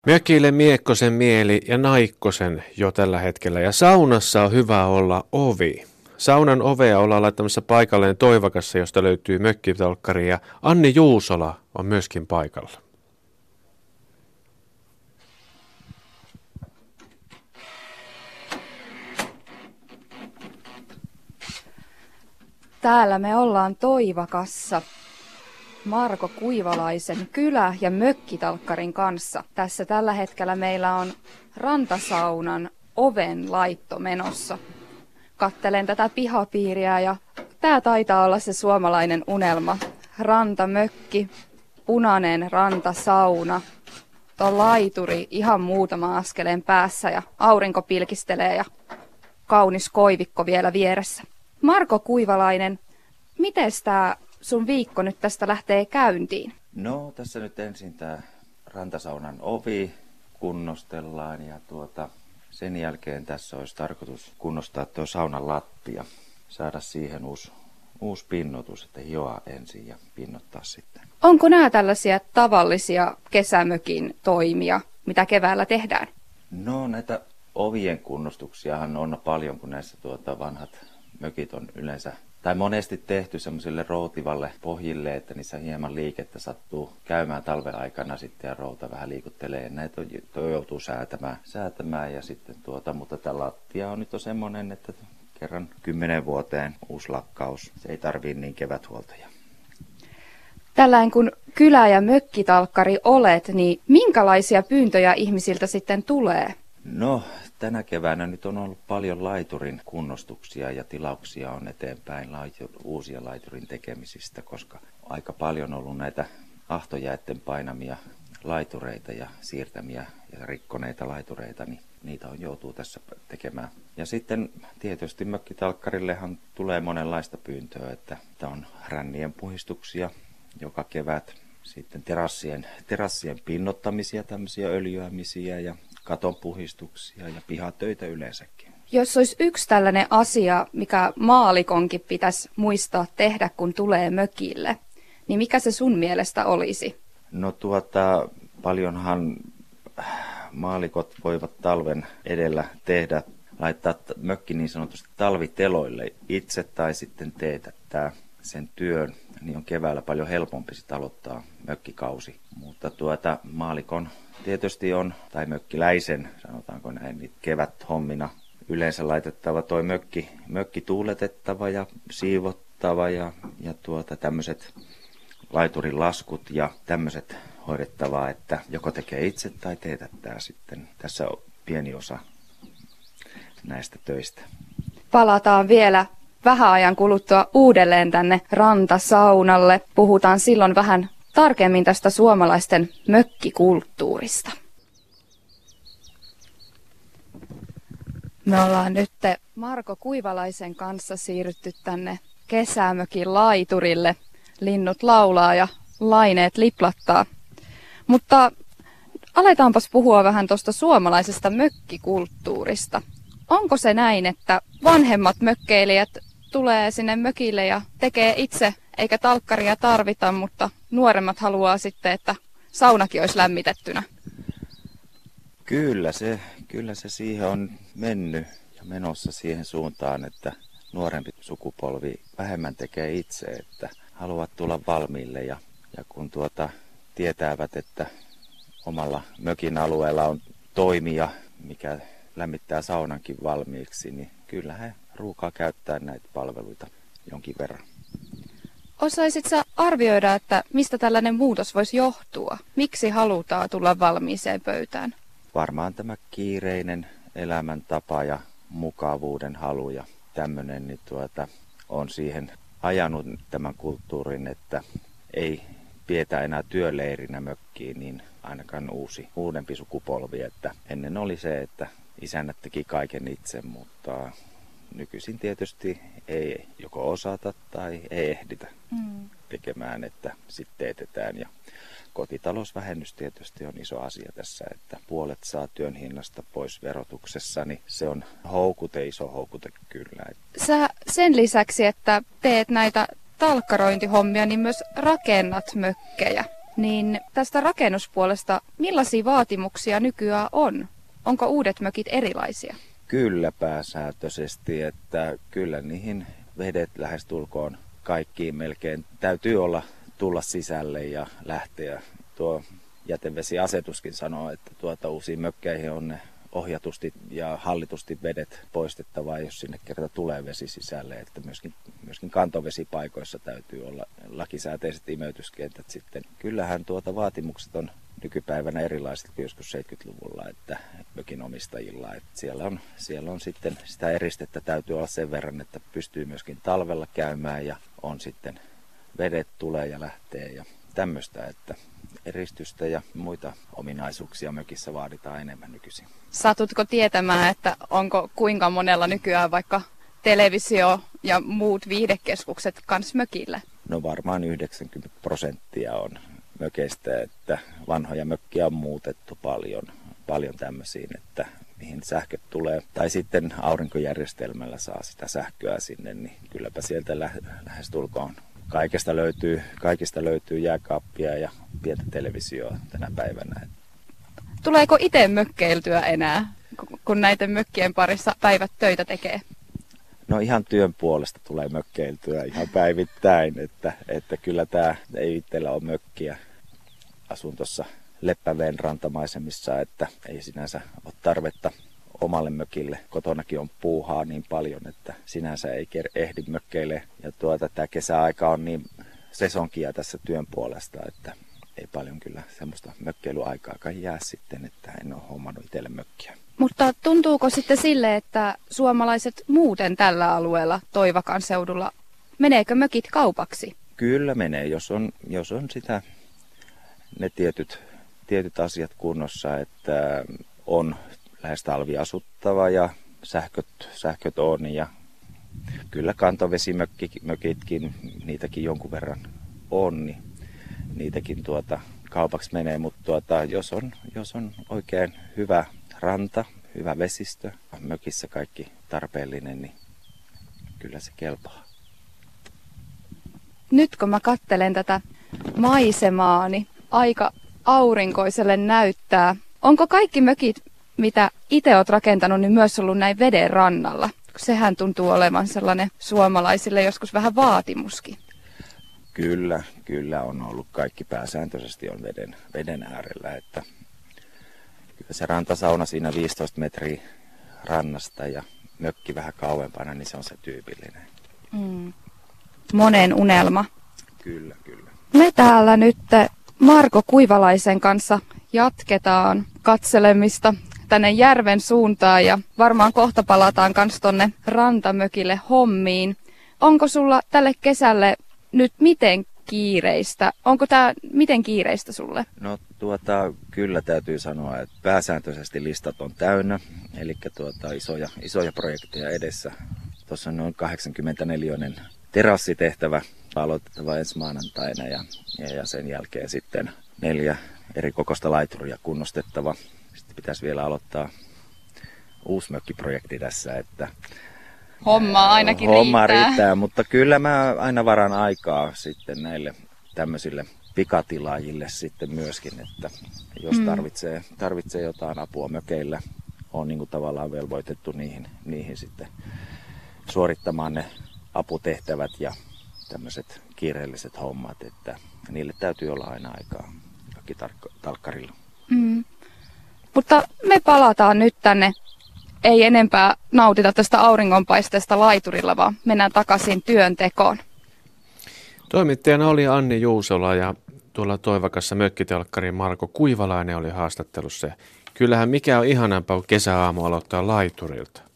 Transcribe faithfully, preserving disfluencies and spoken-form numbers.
Mökille Miekkosen mieli ja Naikkosen jo tällä hetkellä ja saunassa on hyvä olla ovi. Saunan ovea ollaan laittamassa paikalleen Toivakassa, josta löytyy mökkitalkkari ja Anni Juusola on myöskin paikalla. Täällä me ollaan Toivakassa Marko Kuivalaisen kylä- ja mökkitalkkarin kanssa. Tässä tällä hetkellä meillä on rantasaunan oven laitto menossa. Kattelen tätä pihapiiriä ja tää taitaa olla se suomalainen unelma. Rantamökki, punainen rantasauna, tuo laituri ihan muutama askeleen päässä ja aurinko pilkistelee ja kaunis koivikko vielä vieressä. Marko Kuivalainen, miten tämä sun viikko nyt tästä lähtee käyntiin? No tässä nyt ensin tämä rantasaunan ovi kunnostellaan ja tuota, sen jälkeen tässä olisi tarkoitus kunnostaa tuo saunan lattia. Saada siihen uusi, uusi pinnotus, että hioa ensin ja pinnottaa sitten. Onko nämä tällaisia tavallisia kesämökin toimia, mitä keväällä tehdään? No näitä ovien kunnostuksiahan on paljon, kun näissä tuota vanhat mökit on yleensä tai monesti tehty semmoiselle routivalle pohjille, että niissä hieman liikettä sattuu käymään talven aikana sitten ja routa vähän liikuttelee. Näitä joutuu säätämään, säätämään ja sitten tuota, mutta tämä lattia on nyt on semmoinen, että kerran kymmenen vuoteen uusi lakkaus. Se ei tarvii niin keväthuoltoja. Tällainen kun kylä- ja mökkitalkkari olet, niin minkälaisia pyyntöjä ihmisiltä sitten tulee? No, tänä keväänä nyt on ollut paljon laiturin kunnostuksia ja tilauksia on eteenpäin laitur, uusia laiturin tekemisistä, koska aika paljon on ollut näitä ahtojäitten painamia laitureita ja siirtämiä ja rikkoneita laitureita, niin niitä on joutuu tässä tekemään. Ja sitten tietysti mökkitalkkarillehan tulee monenlaista pyyntöä, että on rännien puhistuksia joka kevät, sitten terassien, terassien pinnottamisia, tämmöisiä öljyämisiä ja katonpuhistuksia ja pihatöitä yleensäkin. Jos olisi yksi tällainen asia, mikä maalikonkin pitäisi muistaa tehdä, kun tulee mökille, niin mikä se sun mielestä olisi? No tuota, paljonhan maalikot voivat talven edellä tehdä, laittaa mökki niin sanotusti talviteloille itse tai sitten teetättää sen työn, niin on keväällä paljon helpompi sitten aloittaa mökkikausi. Mutta tuota maalikon tietysti on, tai mökkiläisen, sanotaanko näin, niin keväthommina yleensä laitettava toi mökki, mökki tuuletettava ja siivottava ja, ja tuota tämmöiset laiturin laskut ja tämmöiset hoidettavaa, että joko tekee itse tai teetättää sitten. Tässä on pieni osa näistä töistä. Palataan vielä vähän ajan kuluttua uudelleen tänne rantasaunalle. Puhutaan silloin vähän tarkemmin tästä suomalaisten mökkikulttuurista. Me ollaan nyt Marko Kuivalaisen kanssa siirrytty tänne kesämökin laiturille. Linnut laulaa ja laineet liplattaa. Mutta aletaanpas puhua vähän tuosta suomalaisesta mökkikulttuurista. Onko se näin, että vanhemmat mökkeilijät tulee sinne mökille ja tekee itse, eikä talkkaria tarvita, mutta nuoremmat haluaa sitten, että saunakin olisi lämmitettynä? Kyllä se, kyllä se siihen on mennyt ja menossa siihen suuntaan, että nuorempi sukupolvi vähemmän tekee itse, että haluavat tulla valmiille ja, ja kun tuota tietävät, että omalla mökin alueella on toimija, mikä lämmittää saunankin valmiiksi, niin kyllä he ruukaa käyttää näitä palveluita jonkin verran. Osaisit sä arvioida, että mistä tällainen muutos voisi johtua? Miksi halutaan tulla valmiiseen pöytään? Varmaan tämä kiireinen elämäntapa ja mukavuuden halu ja tämmöinen niin tuota, on siihen ajanut tämän kulttuurin, että ei pietä enää työleirinä mökkiin, niin ainakaan uusi, uudempi sukupolvi. Että ennen oli se, että isännät teki kaiken itse, mutta nykyisin tietysti ei joko osata tai ei ehditä mm. tekemään, että sitten teetetään. Ja kotitalousvähennys tietysti on iso asia tässä, että puolet saa työn hinnasta pois verotuksessa, niin se on houkute, iso houkute kyllä. Sä sen lisäksi, että teet näitä talkkarointihommia, niin myös rakennat mökkejä. Niin tästä rakennuspuolesta, millaisia vaatimuksia nykyään on? Onko uudet mökit erilaisia? Kyllä pääsääntöisesti, että kyllä niihin vedet lähestulkoon kaikkiin melkein täytyy olla tulla sisälle ja lähteä. Tuo jätevesiasetuskin sanoo, että tuota uusiin mökkeihin on ne ohjatusti ja hallitusti vedet poistettava, jos sinne kerta tulee vesi sisälle. Että myöskin, myöskin kantovesipaikoissa täytyy olla lakisääteiset imeytyskentät sitten. Kyllähän tuota vaatimukset on nykypäivänä erilaiset kuin joskus seitsemänkymmentäluvulla, että mökin omistajilla. Että siellä, on, siellä on sitten sitä eristettä täytyy olla sen verran, että pystyy myöskin talvella käymään ja on sitten vedet tulee ja lähtee ja tämmöistä, että eristystä ja muita ominaisuuksia mökissä vaaditaan enemmän nykyisin. Satutko tietämään, että onko kuinka monella nykyään vaikka televisio ja muut viihdekeskukset kans mökillä? No varmaan yhdeksänkymmentä prosenttia on mökeistä, että vanhoja mökkiä on muutettu paljon, paljon tämmöisiin, että mihin sähköt tulee. Tai sitten aurinkojärjestelmällä saa sitä sähköä sinne, niin kylläpä sieltä lä- lähestulkoon kaikesta löytyy, kaikista löytyy jääkaappia ja pientä televisioa tänä päivänä. Tuleeko itse mökkeiltyä enää, kun näiden mökkien parissa päivät töitä tekee? No ihan työn puolesta tulee mökkeiltyä ihan päivittäin, että, että kyllä tämä ei itsellä ole mökkiä. Asun tuossa Leppäveen rantamaisemissa, että ei sinänsä ole tarvetta omalle mökille. Kotonakin on puuhaa niin paljon, että sinänsä ei ehdi mökkeille. Ja tuota, tämä kesäaika on niin sesonkia tässä työn puolesta, että ei paljon kyllä semmoista mökkeilyaikaa jää sitten, että en ole hommannut itselle mökkiä. Mutta tuntuuko sitten sille, että suomalaiset muuten tällä alueella Toivakan seudulla, meneekö mökit kaupaksi? Kyllä menee, jos on, jos on sitä, ne tietyt, tietyt asiat kunnossa, että on lähes talviasuttava ja sähköt, sähköt on ja kyllä kantovesimökitkin, niitäkin jonkun verran on, niin niitäkin tuota kaupaksi menee, mutta tuota, jos, on, jos on oikein hyvä ranta, hyvä vesistö, mökissä kaikki tarpeellinen, niin kyllä se kelpaa. Nyt kun mä katselen tätä maisemaa, niin aika aurinkoiselle näyttää. Onko kaikki mökit, mitä itse olet rakentanut, niin myös ollut näin veden rannalla? Sehän tuntuu olevan sellainen suomalaisille joskus vähän vaatimuskin. Kyllä, kyllä on ollut kaikki pääsääntöisesti on veden, veden äärellä, että kyllä se rantasauna siinä viisitoista metriä rannasta ja mökki vähän kauempana, niin se on se tyypillinen. Mm. Monen unelma. Kyllä, kyllä. Me täällä nyt Marko Kuivalaisen kanssa jatketaan katselemista tänne järven suuntaan ja varmaan kohta palataan kans tonne rantamökille hommiin. Onko sulla tälle kesälle nyt miten kiireistä? Onko tää miten kiireistä sulle? No tuota, kyllä täytyy sanoa, että pääsääntöisesti listat on täynnä, eli tuota, isoja, isoja projekteja edessä. Tuossa on noin kahdeksankymmentäneljä terassitehtävä aloitettava ensi maanantaina ja, ja, ja sen jälkeen sitten neljä eri kokoista laituria kunnostettava. Sitten pitäisi vielä aloittaa uusi mökkiprojekti tässä, että Hommaa ainakin homma riittää. riittää, mutta kyllä mä aina varan aikaa sitten näille tämmöisille pikatilaajille sitten myöskin, että jos Mm. tarvitsee, tarvitsee jotain apua mökeillä, on niin kuin tavallaan velvoitettu niihin, niihin sitten suorittamaan ne aputehtävät ja tämmöiset kiireelliset hommat, että niille täytyy olla aina aikaa kaikki tark- talkkarilla. Mm. Mutta me palataan nyt tänne. Ei enempää nautita tästä auringonpaisteesta laiturilla, vaan mennään takaisin työntekoon. Toimittajana oli Anni Juusola ja tuolla Toivakassa mökkitelkkarin Marko Kuivalainen oli haastattelussa. Kyllähän mikä on ihanampaa kuin kesäaamu aloittaa laiturilta.